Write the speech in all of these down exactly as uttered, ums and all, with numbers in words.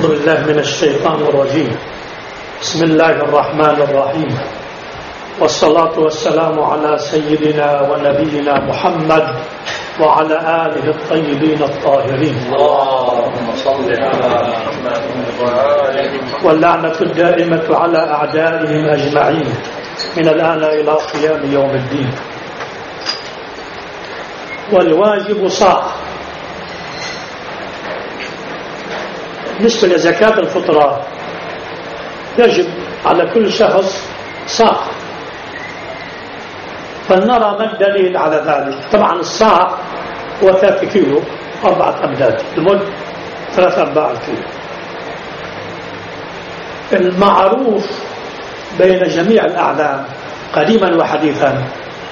أعوذ بالله من الشيطان الرجيم. بسم الله الرحمن الرحيم، والصلاة والسلام على سيدنا ونبينا محمد وعلى آله الطيبين الطاهرين، اللهم صل على محمد، واللعنة الدائمة على أعدائهم أجمعين من الآن إلى قيام يوم الدين. والواجب صاع. بالنسبة لزكاة الفطرة يجب على كل شخص صاع، فلنرى ما الدليل على ذلك. طبعا الصاع هو ثلاثة كيلو أربعة أمداد، المد ثلاثة أرباع كيلو. المعروف بين جميع الأعلام قديما وحديثا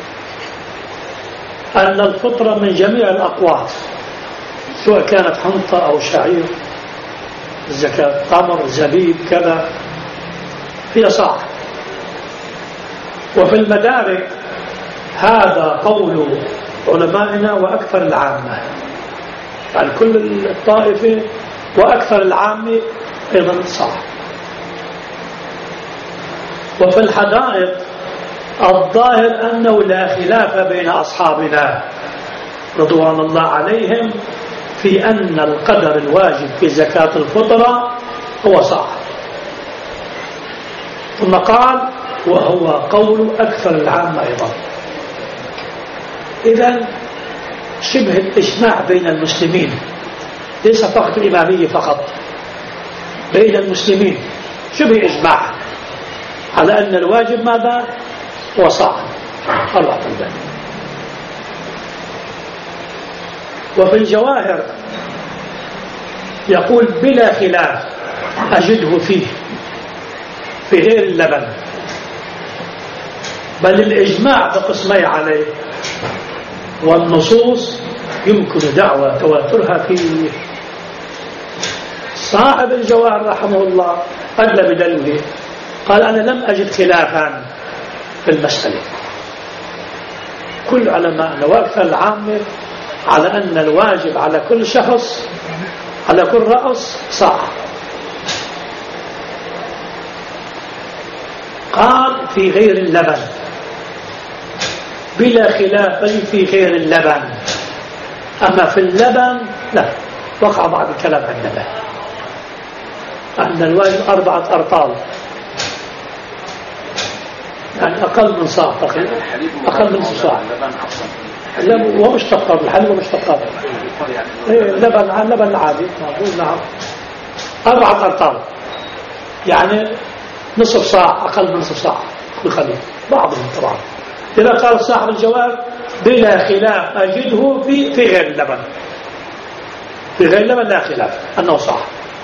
أن الفطرة من جميع الأقوات، سواء كانت حنطة أو شعير، الزكاة تمر زبيب كذا، هي صاع. وفي المدارك هذا قول علمائنا وأكثر العامة، يعني كل الطائفة وأكثر العامة أيضا صاع. وفي الحدائق الظاهر أنه لا خلاف بين أصحابنا رضوان الله عليهم في أن القدر الواجب في زكاة الفطرة هو صاع. ثم قال وهو قول أكثر العامة أيضا. إذن شبه الإجماع بين المسلمين، ليس فقط الإمامية فقط، بين المسلمين شبه إجماع على أن الواجب ماذا؟ هو صاع أربعة أمداد. وفي الجواهر يقول بلا خلاف أجده فيه في غير اللبن، بل الإجماع بقسمي عليه، والنصوص يمكن دعوة تواترها فيه. صاحب الجواهر رحمه الله أدلى بدليله، قال أنا لم أجد خلافا في المسألة. كل علماءنا وأكثر العامة على أن الواجب على كل شخص على كل رأس صاع. قال في غير اللبن، بلا خلاف في غير اللبن. أما في اللبن لا، وقع بعض الكلام عن اللبن، أن الواجب أربعة أرطال، يعني أقل من صاع، أقل من صاع. ومشتقات الحليب ومشتقات اللبن، اللبن العادي نعم أربعة أرطال، يعني نصف صاع، أقل من نصف صاع بخليل بعضهم طبعا. إذا قال صاحب الجواب بلا خلاف أجده في في غير اللبن، في غير اللبن لا خلاف أنه صاع.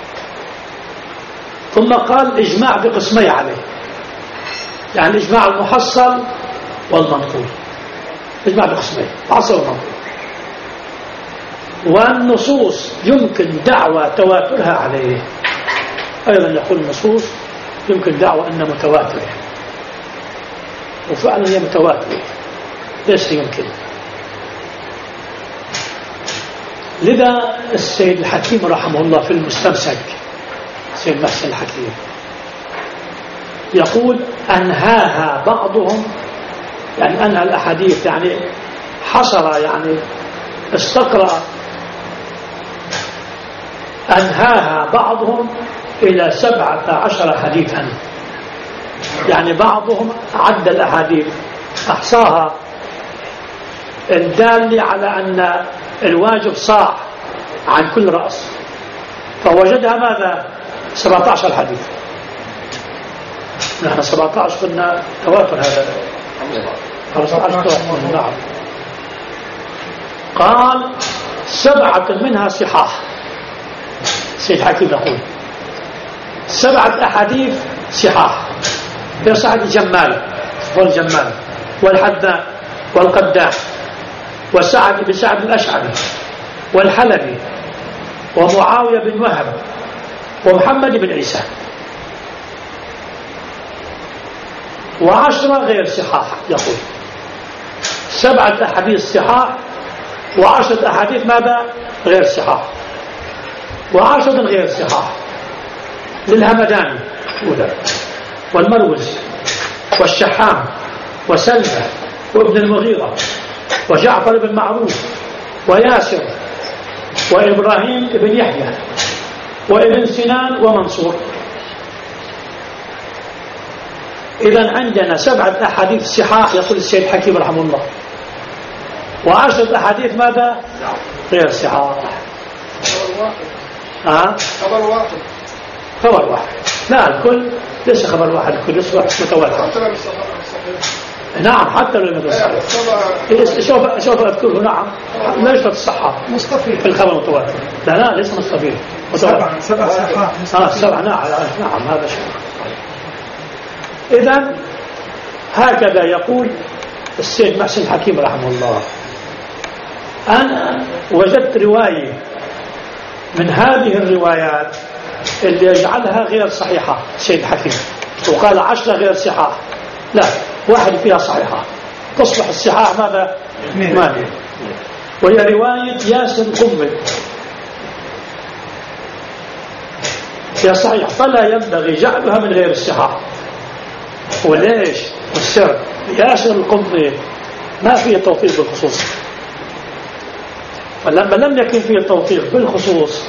ثم قال إجماع بقسمي عليه، يعني الإجماع المحصل والمنقول، إجماع بقسمين، محصل والمنقول. والنصوص يمكن دعوة تواترها عليه، أيضا يقول النصوص يمكن دعوة أنها متواترة، وفعلا هي متواترة، ليس يمكن. لذا السيد الحكيم رحمه الله في المستمسك، السيد محسن الحكيم يقول أنهاها بعضهم، يعني أنهى الأحاديث، يعني حصر، يعني استقرأ، أنهاها بعضهم إلى سبعة عشر حديثا، يعني بعضهم عد الأحاديث أحصاها الدالة على أن الواجب صاع عن كل رأس، فوجدها ماذا؟ سبعة عشر حديث. نحن سبعة عشر قلنا تواتر، هذا خمسة عشر تواتر. نعم. قال سبعة منها صحاح، سيد حكيم يقول سبعة أحاديث صحاح، في صحيح الجمال والجمال والحذاء والقداح وسعد بن سعد الأشعري والحلبي ومعاوية بن وهب ومحمد بن عيسى، وعشرة غير صحاح. يقول سبعة أحاديث صحاح وعشرة أحاديث ماذا؟ غير صحاح، وعشرة غير صحاح. للهمداني والمروزي والشحام وسلمى وابن المغيرة وجعفر بن معروف وياسر وإبراهيم بن يحيى وابن سنان ومنصور. إذن عندنا سبعة أحاديث صحاح يقول السيد حكيم رحمه الله، وعشرة أحاديث ماذا؟ غير صحاح. ها؟ خبر واحد. خبر واحد. لا الكل ليس خبر واحد، الكل يصبح متواتر. نعم حتى لو لم يصح. سوف سوف أذكره. نعم لا يشترط الصحة في الخبر المتواتر. لا لا ليس مستفيد. سبعة سبعة صحاح. آه سبعة. نعم نعم هذا شيء. إذن هكذا يقول السيد محسن حكيم رحمه الله. أنا وجدت رواية من هذه الروايات اللي يجعلها غير صحيحة السيد حكيم، وقال عشرة غير صحاح. لا، واحد فيها صحيحة تصبح الصحاح ماذا؟ مانع. وهي رواية ياسر القمي، هي صحيح فلا ينبغي جعلها من غير الصحاح. وليش؟ السر ياسر القمي ما فيه توفيق بالخصوص، ولما لم يكن فيه توفيق بالخصوص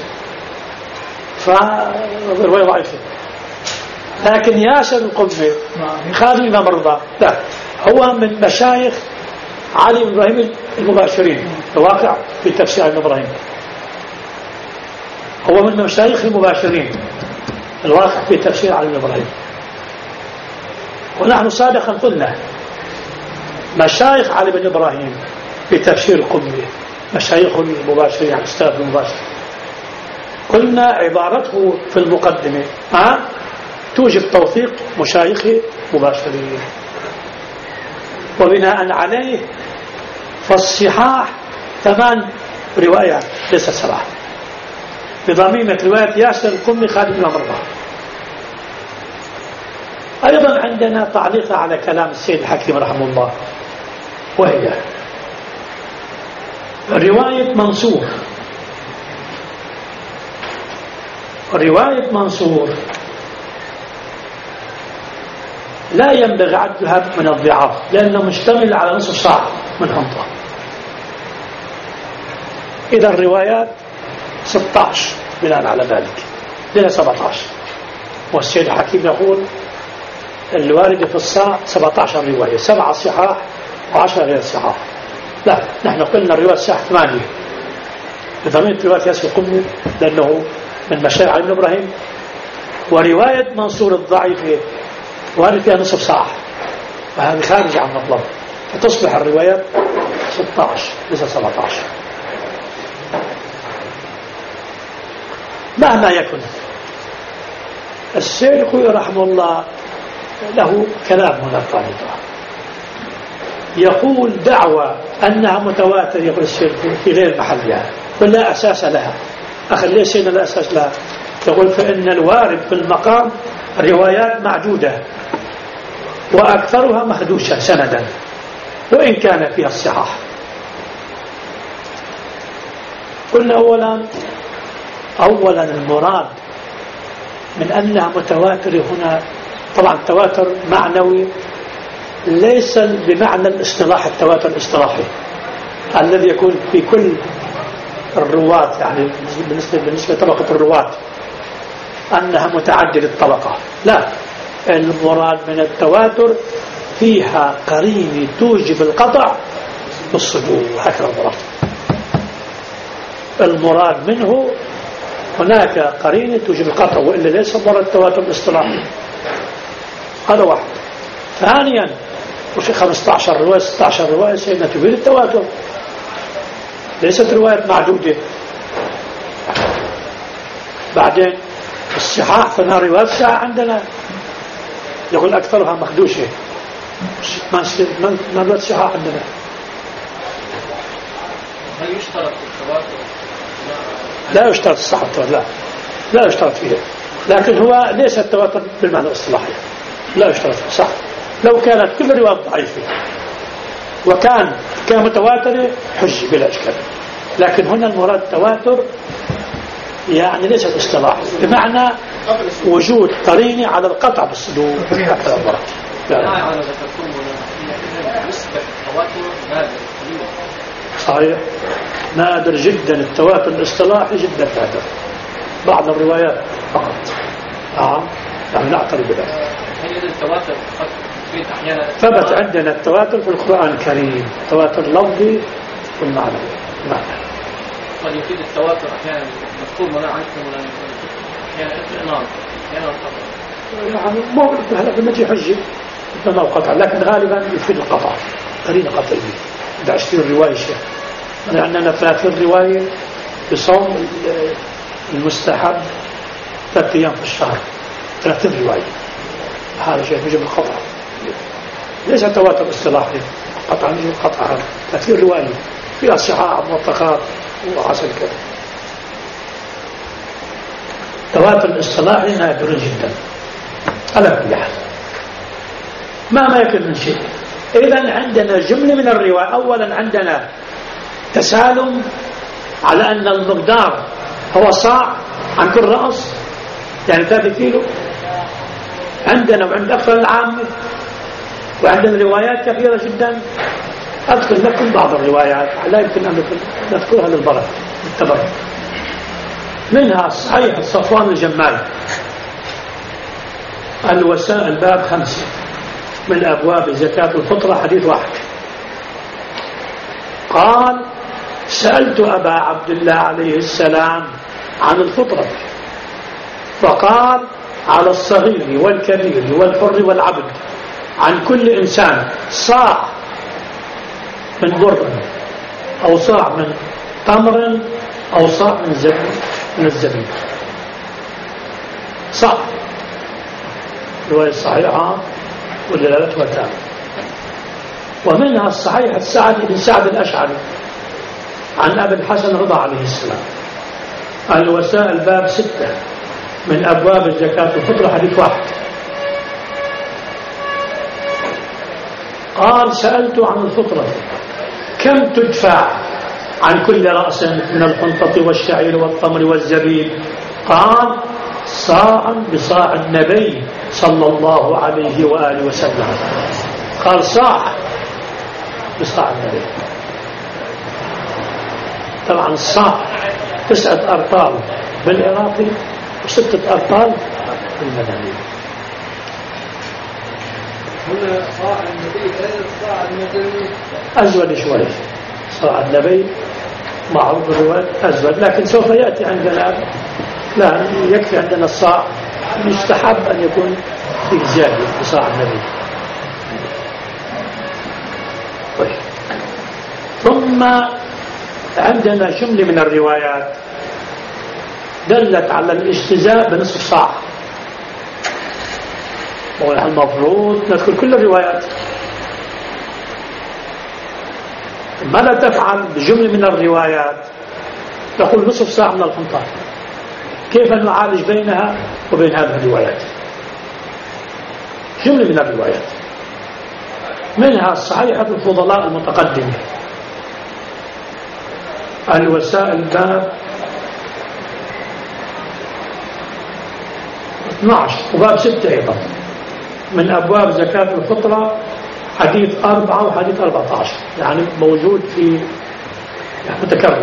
فالرواية ضعيفة. لكن ياسر القمي خادم الإمام الرضا، لا هو من مشايخ علي بن إبراهيم المباشرين، الواقع في تفسير علي بن إبراهيم هو من مشايخ المباشرين، الواقع في تفسير علي بن إبراهيم. ونحن سابقا قلنا مشايخ علي بن إبراهيم في تفسير القمي مشايخ المباشرين، يعني أستاذ المباشر. قلنا عبارته في المقدمة ها توجب توثيق مشايخ مباشرين، وبناء عليه فالصحاح ثمان روايات ليست سبعة بضميمة رواية ياسر القمي خادم الإمام الرضا. أيضا عندنا تعليق على كلام السيد الحكيم رحمه الله، وهي رواية منصور. رواية منصور لا ينبغي عدها من الضعاف لأنه مشتمل على نصف ساعة من حنطة. إذا الروايات ستة عشر بناء على ذلك لنا سبعة عشر، والسيد الحكيم يقول الواردة في الصاع سبعة عشر رواية، سبعة صحاح وعشرة غير صحاح. لا نحن قلنا الرواية الصحاح ثمانية بضميمة رواية ياسر القمي لأنه من مشايخ علي بن إبراهيم، ورواية منصور الضعيفة وارد فيها نصف ساعة، وهذه خارجة عن مطلب، فتصبح الروايات ستة عشر ليس سبعة عشر. مهما يكن الشيخ رحمه الله له كلام هنا طالبا يقول دعوة أنها متواتر، يقول الشيخ في غير محلها ولا أساس لها. أخي ليش هنا لا أساس لها؟ يقول فإن الوارد في المقام روايات معدودة وأكثرها مخدوشة سندا وإن كان فيها الصحاح. قلنا أولا أولا المراد من أنها متواتر هنا طبعا التواتر معنوي ليس بمعنى الاصطلاح التواتر الاصطلاحي الذي يكون في كل الرواة، يعني بالنسبة بالنسبة لطبقة الرواة أنها متعددة الطبقة. لا، المراد من التواتر فيها قرينة توجب القطع بالصدور، هكذا المراد. المراد منه هناك قرينة توجب القطع، وإلا ليس مراد التواتر الاصطلاحي. هذا واحد. ثانيا وفي خمسة عشر رواية ستة عشر رواية سيدنا تفيد التواتر، ليست رواية معدودة. بعدين الصحاح فما رواية ساعة عندنا يقول أكثرها مخدوشة، ما رواية الصحاح عندنا. هل يشترط التواتر؟ لا يشترط الصحة، لا لا يشترط فيها، لكن هو ليس التواتر بالمعنى الاصطلاحي، لا يشترط صح. لو كانت كل الروايات ضعيفة وكان كان متواتر حج بلا إشكال، لكن هنا المراد التواتر يعني ليس الاصطلاح بمعنى وجود قرينة على القطع بالصدور حتى الضرر. صحيح، نادر جدا التواتر الاصطلاحي، جدا نادر، بعض الروايات فقط. آه. يعني نعترف بذلك. ثبت عندنا التواتر في القرآن الكريم، تواتر لفظي والمعنوي. نعم. قد يفيد التواتر أحيانا مذكور منع عنكم ولا أحيانا الإنار أحيانا القطع. يعني مو هذا ما تجي حجة إنما القطع، لكن غالبا يفيد القطع، قرينة قطعية. إذا عشتين رواية شيء عندنا ثلاثين رواية بصوم المستحب ثلاث أيام في الشهر، ثلاثين رواية، هذا شيء يجب القطع، ليس تواتر اصطلاحي، قطع يجب القطع. هذا ثلاثين رواية فيها صحاح موثقات وحصل كذا. تواتر الاصطلاحي نادر جدا على كل حال، ما ما يكون من شيء. إذن عندنا جملة من الرواية. أولا عندنا تسالم على أن المقدار هو صاع عن كل رأس، يعني ثلاثة كيلو عندنا وعند أكثر العامة، وعندنا روايات كثيرة جدا. أذكر لكم بعض الروايات لا يمكن أن نذكرها للبركة بالتبرك. منها صحيح صفوان الجمال الوسائل باب خمسة من أبواب زكاة الفطرة، حديث واحد. قال: سألت أبا عبد الله عليه السلام عن الفطرة، فقال: على الصغير والكبير والحر والعبد عن كل إنسان صاع من بر أو صاع من تمر أو صاع من زبيب من الزبيب. صاع رواية صحيحة ودلالتها تامة. ومنها الصحيح السعد بن سعد الأشعري عن أبي الحسن رضا عليه السلام الوسائل باب ستة من أبواب زكاة الفطرة، حديث واحد. قال: سألت عن الفطرة كم تدفع عن كل رأس من الحنطة والشعير والتمر والزبيب؟ قال: صاع بصاع النبي صلى الله عليه وآله وسلم. قال: صاع بصاع النبي. طبعا الصاع تسعة أرطال بالعراقي وستة أرطال بالمدني. هنا صاع النبي غير صاع المدني، أزود شوي. صاع النبي معروف بالرواية أزود، لكن سوف يأتي عندنا، لا يكفي عندنا الصاع، يستحب أن يكون في زيادة بصاع النبي. طيب. ثم عندنا جملة من الروايات دلت على الاجتزاء بنصف صاع، والمفروض نذكر كل الروايات. ماذا تفعل بجملة من الروايات؟ تقول نصف ساعة من الحنطة. كيف نعالج بينها وبين هذه الروايات؟ جملة من الروايات منها صحيحة الفضلاء المتقدمة الوسائل باب اثني عشر وباب ستة أيضا من أبواب زكاة الفطرة، حديث أربعة وحديث أربعة عشر، يعني موجود في يعني متكرر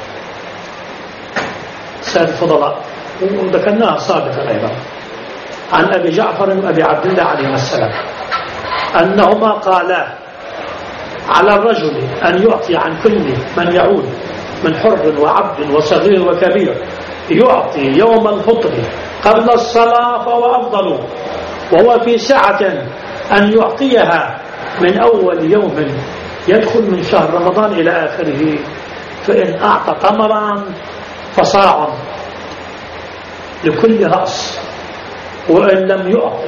سائر الفضلاء، وذكرناها سابقا أيضا عن أبي جعفر وأبي عبد الله عليه السلام أنهما قالا: على الرجل أن يعطي عن كل من يعود من حر وعبد وصغير وكبير، يعطي يوم الفطر قبل الصلاة فهو أفضل، وهو في سعة أن يعطيها من أول يوم يدخل من شهر رمضان إلى آخره، فإن أعطى تمرا فصاع لكل رأس، وإن لم يعطي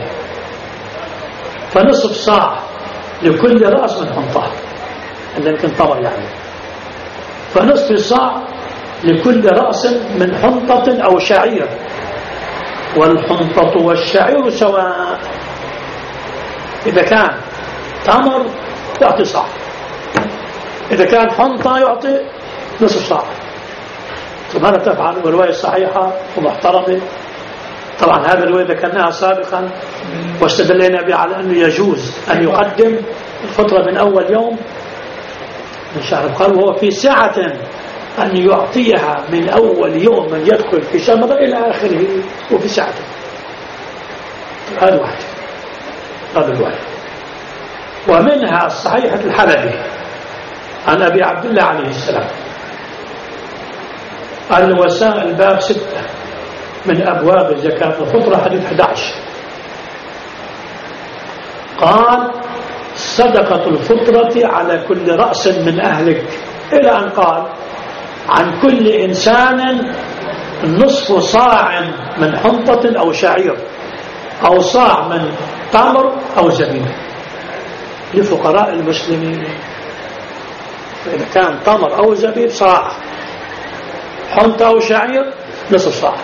فنصف صاع لكل رأس من حنطة، إذا يمكن تمر يعني، فنصف صاع لكل رأس من حنطة أو شعير، والحنطة والشعير سواء، إذا كان تمر يعطي صاع، إذا كان حنطة يعطي نصف صاع. فماذا تفعل؟ والرواية صحيحة ومحترمة طبعا هذا الرواية ذكرناها سابقا واستدلنا بها على أنه يجوز أن يقدم الفطرة من أول يوم من شهر. قال وهو في سعة أن يعطيها من أول يوم من يدخل في شهر إلى آخره وفي سعة. هذا واحد هذا الواحد. ومنها صحيحة الحلبي عن أبي عبد الله عليه السلام الوسائل باب ستة من أبواب زكاة الفطرة حديث أحد عشر قال صدقة الفطرة على كل رأس من أهلك إلى أن قال عن كل إنسان نصف صاع من حنطة أو شعير أو صاع من تمر أو زبيب لفقراء المسلمين. فإذا كان تمر أو زبيب صاع، حنطة أو شعير نصف صاع.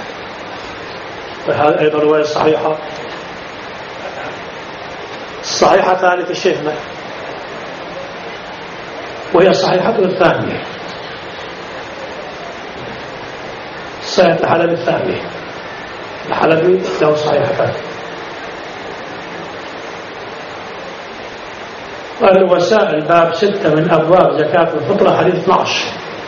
فهذا أيضا رواية صحيحة. الصحيحة ثالث الشيخنا وهي صحيحة الثانية صحيحة الحلبي الثانية. الحلبي له صحيحتان. الوسائل باب ستة من أبواب زكاة الفطرة حديث اثني عشر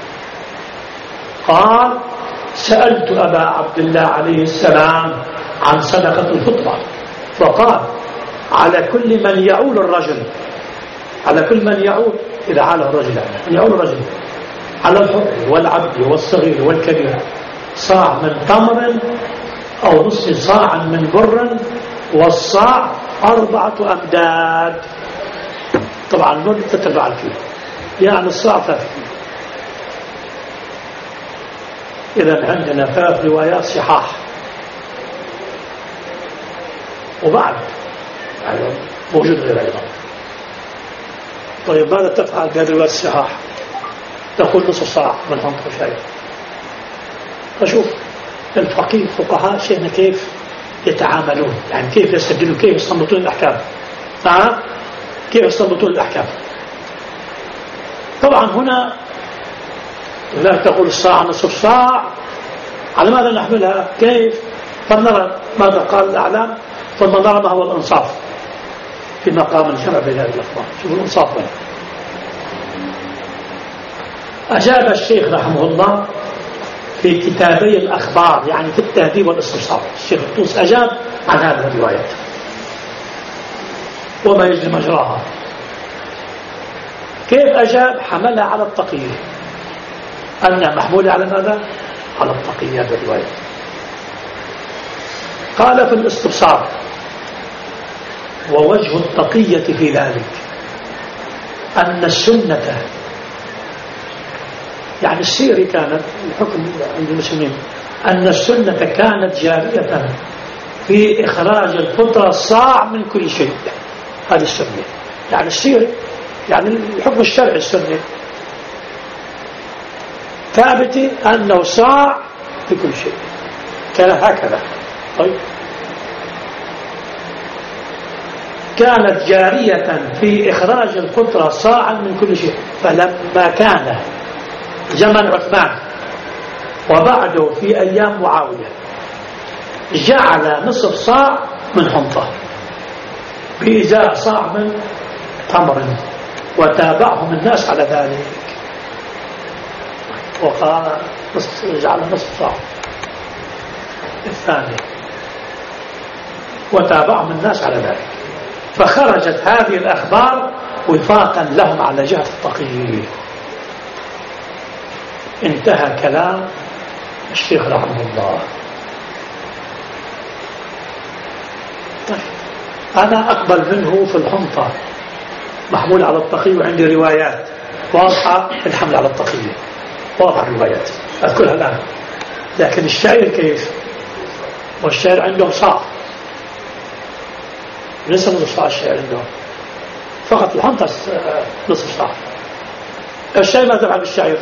قال سألت أبا عبد الله عليه السلام عن صدقة الفطرة فقال على كل من يعول الرجل على كل من يعول إذا عاله الرجل من يعول الرجل على الحر والعبد والصغير والكبير صاع من تمر أو نصف صاع من بر والصاع أربعة أمداد. طبعا المد تتبع الكيلو يعني الصاع ثلاثة كيلو. إذا عندنا ثلاث روايات صحاح وبعد يعني موجود غير أيضا. طيب ماذا تفعل بهذه الروايات الصحاح؟ تقول نصف صاع من حنطة وشعير. فشوف الفقيه الفقهاء شيخنا كيف يتعاملون يعني كيف يستدلون كيف يستنبطون الأحكام. نعم كيف يستنبطون الأحكام. طبعا هنا لا تقول الصاع نصف صاع على ماذا نحملها كيف فلنرى ماذا قال الأعلام ثم نرى ما هو الإنصاف في مقام الجمع بين هذه الأخبار. شوفوا الإنصاف بنا. أجاب الشيخ رحمه الله في كتابي الأخبار يعني في التهذيب والاستفسار. الشيخ الطوس أجاب عن هذه الروايات وما يجري مجراها. كيف أجاب؟ حملها على التقييد أنها محمولة على ماذا؟ على التقييد. هذه الرواية قال في الاستفسار ووجه التقية في ذلك أن السنة يعني السير كانت الحكم عند المسلمين أن السنة كانت جارية في إخراج الفطرة صاع من كل شيء. هذه السنة يعني السير يعني الحكم الشرعي السنة ثابت أنه صاع في كل شيء كان هكذا. طيب كانت جارية في إخراج الفطرة صاعا من كل شيء. فلما كان زمن عثمان وبعده في أيام معاوية جعل نصف صاع من حنطة بإزاء صاع من تمر وتابعهم الناس على ذلك وقال جعل نصف صاع الثاني وتابعهم الناس على ذلك. فخرجت هذه الأخبار وفاقا لهم على جهة التقييد. انتهى كلام الشيخ رحمه الله. طيب أنا أقبل منه في الحنطة محمول على التقييد وعندي روايات واضحة الحمل على التقييد واضحة الروايات أذكرها الآن. لكن الشاعر كيف؟ والشاعر عندهم صاع ليس نصف صاع. الشاعر عندهم فقط الحنطة نصف صاع. الشاعر ما تفعل بالشاعر؟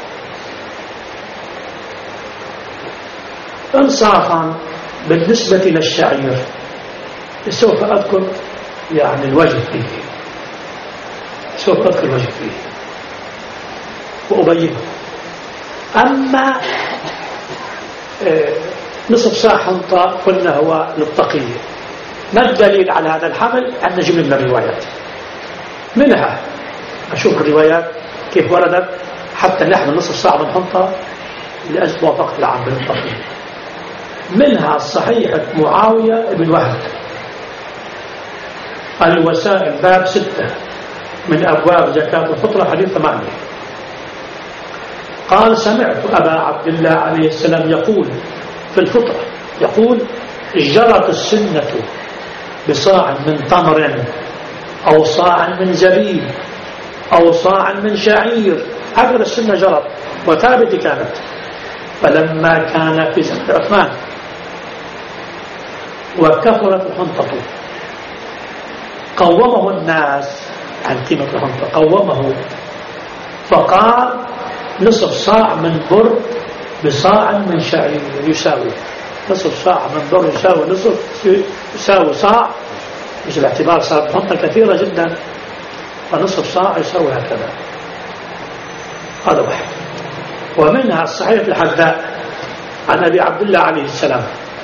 انصافا بالنسبة للشعير سوف أذكر يعني الوجه فيه سوف أذكر الوجه فيه وأبينه. أما نصف صاع حنطة قلنا هو للتقية. ما الدليل على هذا الحمل؟ عندنا جملة من الروايات، منها أشوف الروايات كيف وردت حتى نحمل نصف صاع من حنطة لأجل موافقة العام بالتقية. منها صحيحة معاوية بن وهب الوسائل باب ستة من أبواب زكاة الفطرة حديث ثمانية، قال سمعت أبا عبد الله عليه السلام يقول في الفطرة، يقول جرت السنة بصاع من تمر أو صاع من زبيب أو صاع من شعير، هكذا السنة جرت وثابت كانت. فلما كان في زمن عثمان وكثرت الحنطة قومه الناس عن قيمة الحنطة، قومه فقال نصف صاع من بر بصاع من شعير يساوي، نصف صاع من بر يساوي نصف يساوي صاع، مش باعتبار صار حنطة كثيرة جدا، فنصف صاع يساوي هكذا. هذا واحد. ومنها الصحيح الحداء عن أبي عبد الله عليه السلام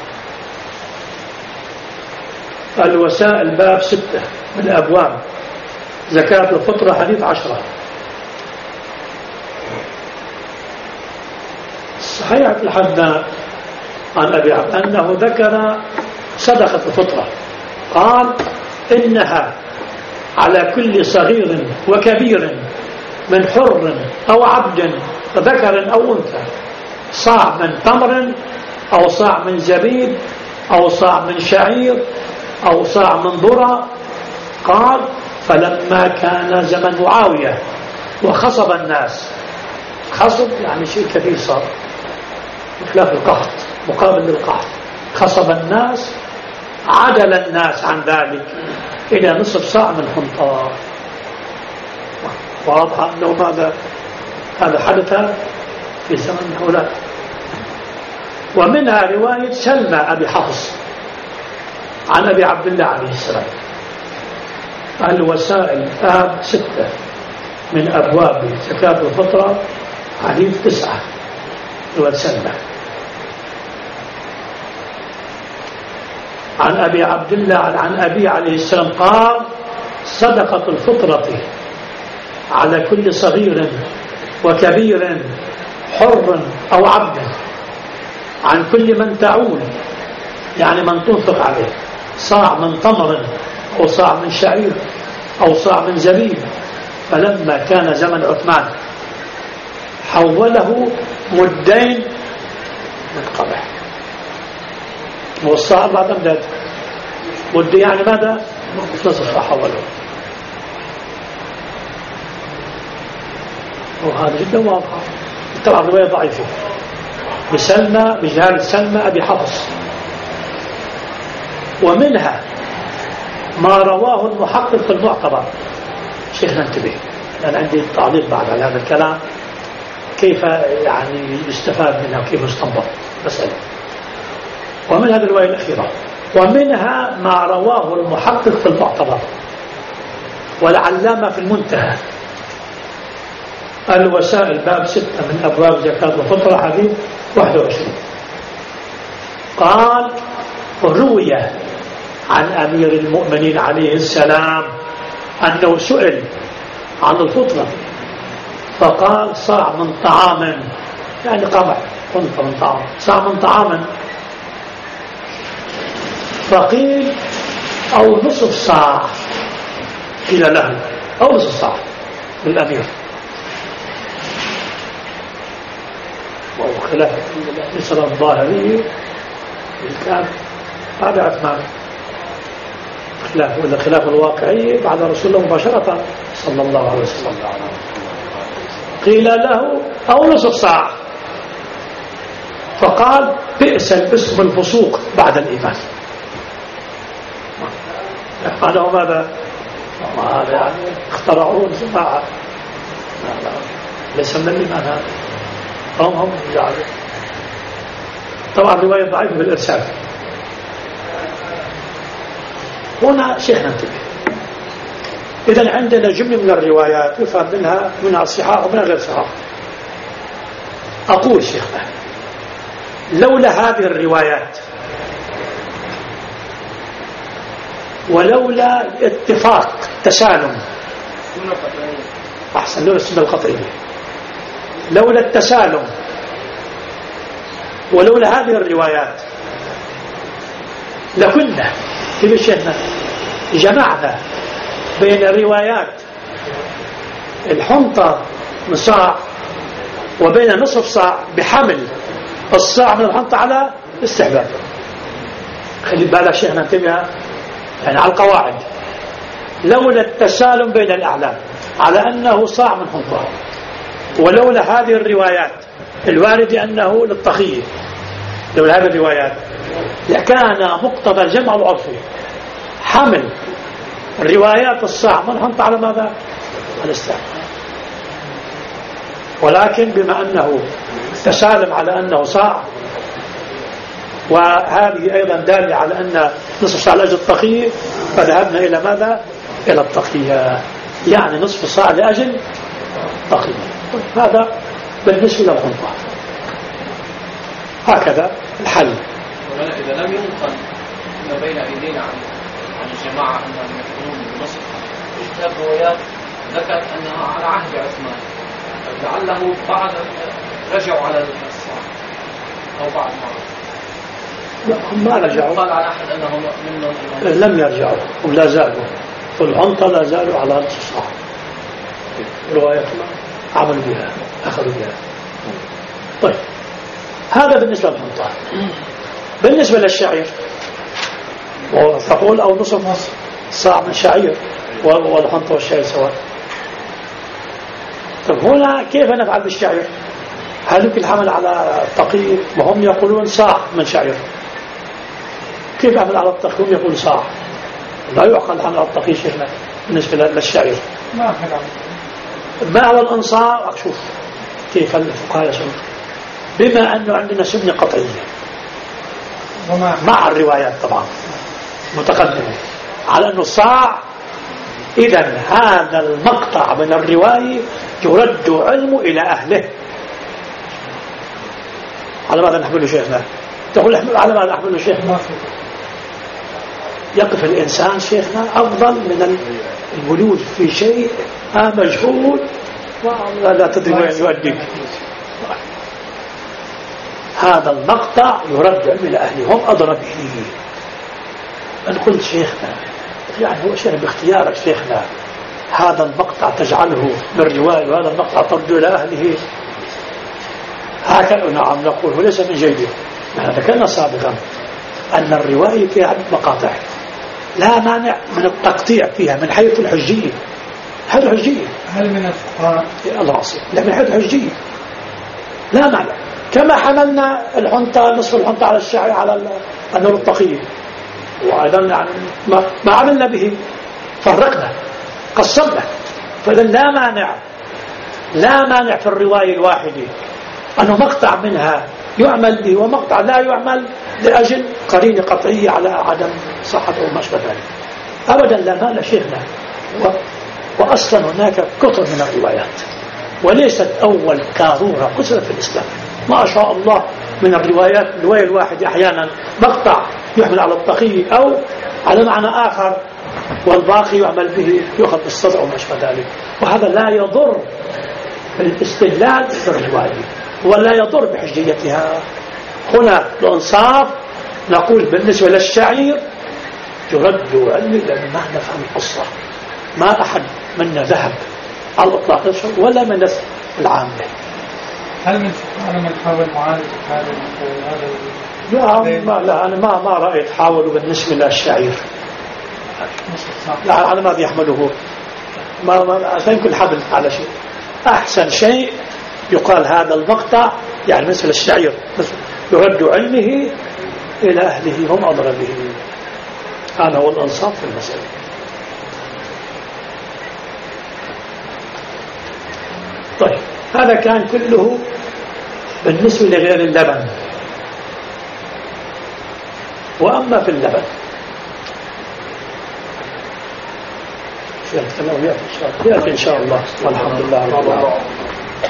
الوسائل باب ستة من أبواب زكاة الفطرة حديث عشرة. صحيح الحداء عن أبي عبد أنه ذكر صدقة الفطرة، قال إنها على كل صغير وكبير من حر أو عبد ذكر أو أنثى صاع من تمر أو صاع من زبيب أو صاع من شعير أو صاع من ذرة. قال فلما كان زمن معاوية وخصب الناس، خصب يعني شيء كبير صار بخلاف القحط، مقابل للقحط، خصب الناس عدل الناس عن ذلك إلى نصف صاع من حنطة. واضح أنه ماذا هذا حدث في زمن هؤلاء. ومنها رواية سلمى أبي حفص عن أبي عبد الله عليه السلام الوسائل باب ستة من أبواب زكاة الفطرة حديث تسعة رواية سلمى عن أبي عبد الله عن أبي عليه السلام قال صدقة الفطرة على كل صغير وكبير حر أو عبد عن كل من تعول، يعني من تنفق عليه، صاع من تمر أو صاع من شعير أو صاع من زبيب. فلما كان زمن عثمان حوله مدين من قمح، والصاع بعد امداد مد يعني ماذا؟ نصف حوله. وهذا جدا واضح. طبعا الرواية ضعيفة بسلمى بجهالة سلمى أبي حفص. ومنها ما رواه المحقق في المعتبر. شيخنا انتبه، أنا عندي تعليق بعد على هذا الكلام كيف يعني يستفاد منها وكيف يستنبط مسألة. ومن هذه الرواية الأخيرة ومنها ما رواه المحقق في المعتبر والعلامة في المنتهى الوسائل باب ستة من أبواب زكاة الفطرة حديث واحد وعشرين. قال روي عن أمير المؤمنين عليه السلام أنه سئل عن الفطرة فقال صاع من طعام، يعني قمح كنت من طعام، صاع من طعام، فقيل أو نصف صاع، قيل له أو نصف صاع للأمير. وخلاف مصر الظاهري كان بعد عثمان، خلاف ولا خلاف الواقعي بعد رسول الله مباشرة صلى الله عليه وسلم. قيل له أو نصف صاع، فقال بئس الاسم الفسوق بعد الإيمان. قالوا ماذا؟ هذا يعني اخترعون جماعة، ليس من الإيمان هذا، هم هم يعني. طبعا الرواية ضعيفة بالإرسال. هنا شيخنا انتبه، إذن عندنا جملة من الروايات يفهم منها منها الصحاح ومنها غير صحاح. أقول شيخنا لولا هذه الروايات ولولا اتفاق تسالم أحسن لولا السنة القطعية لولا التسالم ولولا هذه الروايات لكنا كيف شئنا جمعنا بين روايات الحنطة من صاع وبين نصف صاع بحمل الصاع من الحنطة على استحباب. خلي بالك شيخنا انتبه يعني على القواعد. لولا التسالم بين الأعلام على أنه صاع من حنطة ولولا هذه الروايات الواردة أنه للطخية لولا هذه الروايات لكان مقتضى الجمع العرفي حمل روايات الصاع من حنطة على ماذا؟ على الاستحباب. ولكن بما أنه تسالم على أنه صاع وهذه أيضا دالة على أن نصف صاع لأجل الطخية فذهبنا إلى ماذا؟ إلى الطخية يعني نصف صاع لأجل الطخية. هذا بالنسبة للحنطة هكذا الحل. إذا لم ينقل ما بين أيدينا عن عن الجماعة أنهم يكونون بنصف كتاب روايات ذكرت أنها على عهد عثمان لعله بعد رجعوا على الصاع أو بعد لا هم ما رجعوا قال على أحد أنهم منهم لم يرجعوا هم لا زالوا في الحنطة لا زالوا على نصف الصاع روايتنا عملوا بها أخذوا بها. طيب هذا بالنسبة للحنطة. بالنسبة للشعير تقول أو نصف صاع من شعير والحنطة والشعير سواء. طب هنا كيف نفعل بالشعير؟ هل الحمل على الطقي وهم يقولون صاع من شعير كيف أعمل على الطقي هم يقولون صاع لا يعقل الحمل على الطقي شيخنا بالنسبة للشعير ما ما على الأنصار أشوف كيف الفقهاء يسمون بما أنه عندنا سنة قطعية مع الروايات طبعا متقدمة على أنه صاع إذن هذا المقطع من الرواية يرد علمه إلى أهله. على ماذا نحمله شيخنا؟ تقول على ماذا نحمله شيخنا؟ يقف الإنسان شيخنا أفضل من الولود في شيء مجهول لا تدري وين يؤديك. هذا المقطع يرد علم إلى أهله هم أضرب به. أن قلت شيخنا يعني هو شيخ باختيارك شيخنا هذا المقطع تجعله بالرواية وهذا المقطع ترد إلى أهله هكذا. نعم نقول وليس من جيده. نحن ذكرنا سابقا أن الرواية فيها عدة مقاطع لا مانع من التقطيع فيها من حيث الحجية. هذا الحجية هل من الفقهاء الله عصير لا من حيث الحجية لا مانع كما حملنا الحنطة نصف الحنطة على الشعر على النور الطقية وأيضا يعني ما, ما عملنا به فرقنا قسمنا. فإذا لا مانع لا مانع في الرواية الواحدة أنه مقطع منها يعمل به ومقطع لا يعمل لأجل قرينة قطعية على عدم صحة أو ما شابه ذلك أبدا لا مانع شيخنا. وأصلا هناك كثر من الروايات وليست أول كاروره كثرت في الإسلام ما شاء الله من الروايات. الرواية الواحدة أحيانا مقطع يحمل على الطقي أو على معنى آخر والباقي يعمل به يؤخذ بالصدع وما شابه ذلك. وهذا لا يضر بالاستدلال بالرواية ولا يضر بحجيتها. هنا الإنصاف نقول بالنسبة للشعير يرد علمي لأن ما نفهم القصة ما أحد منا ذهب على الإطلاق ولا من العامة. هل من أنا من حاول معالجة هذا هذا لا ما لا أنا ما ما رأيت حاولوا بالنسبة للشعير لا على ماذا يحمله ما ما يمكن حمل على شيء. أحسن شيء يقال هذا المقطع يعني مثل الشعير يرد علمه إلى أهله هم أضرب به. هذا هو الإنصاف في المسألة. طيب هذا كان كله بالنسبة لغير اللبن. وأما في اللبن يأتي إن شاء الله والحمد لله رب العالمين.